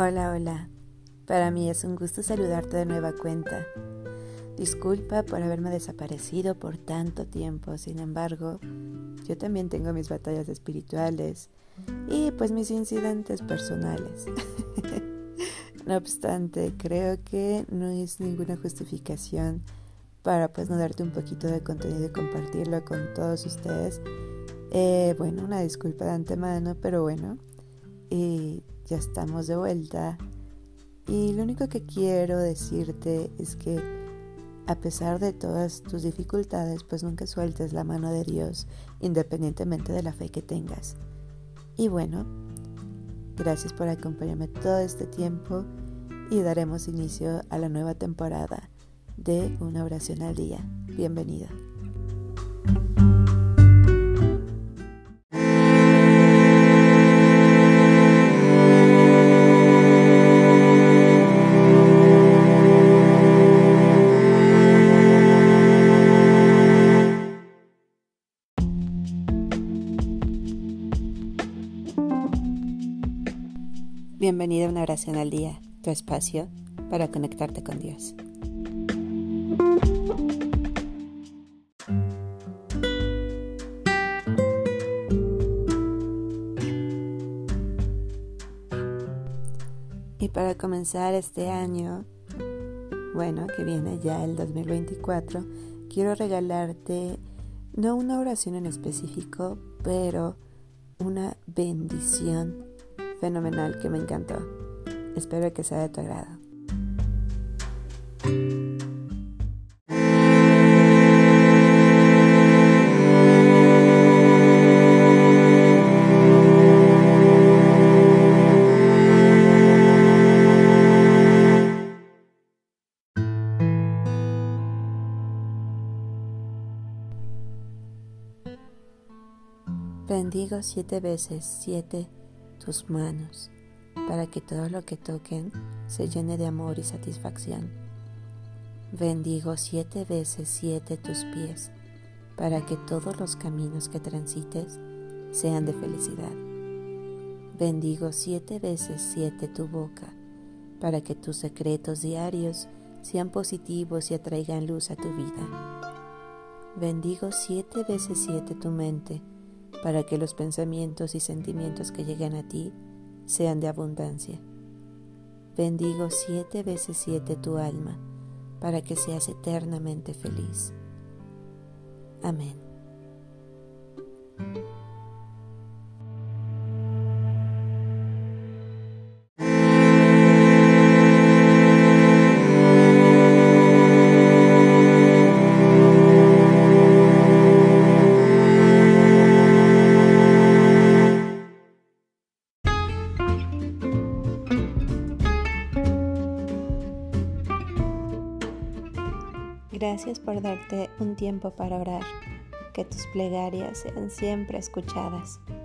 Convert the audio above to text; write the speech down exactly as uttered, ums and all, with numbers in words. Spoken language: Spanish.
Hola, hola. Para mí es un gusto saludarte de nueva cuenta. Disculpa por haberme desaparecido por tanto tiempo, sin embargo, yo también tengo mis batallas espirituales y pues mis incidentes personales. No obstante, creo que no es ninguna justificación para pues no darte un poquito de contenido y compartirlo con todos ustedes. Eh, bueno, una disculpa de antemano, pero bueno, y ya estamos de vuelta. Y lo único que quiero decirte es que a pesar de todas tus dificultades, pues nunca sueltes la mano de Dios, independientemente de la fe que tengas. Y bueno, gracias por acompañarme todo este tiempo y daremos inicio a la nueva temporada de Una Oración al Día. Bienvenido. Bienvenido a Una Oración al Día, tu espacio para conectarte con Dios. Y para comenzar este año, bueno, que viene ya el dos mil veinticuatro, quiero regalarte no una oración en específico, pero una bendición fenomenal que me encantó. Espero que sea de tu agrado. Bendigo siete veces siete tus manos, para que todo lo que toquen se llene de amor y satisfacción. Bendigo siete veces siete tus pies, para que todos los caminos que transites sean de felicidad. Bendigo siete veces siete tu boca, para que tus secretos diarios sean positivos y atraigan luz a tu vida. Bendigo siete veces siete tu mente, para que los pensamientos y sentimientos que lleguen a ti sean de abundancia. Bendigo siete veces siete tu alma, para que seas eternamente feliz. Amén. Gracias por darte un tiempo para orar, que tus plegarias sean siempre escuchadas.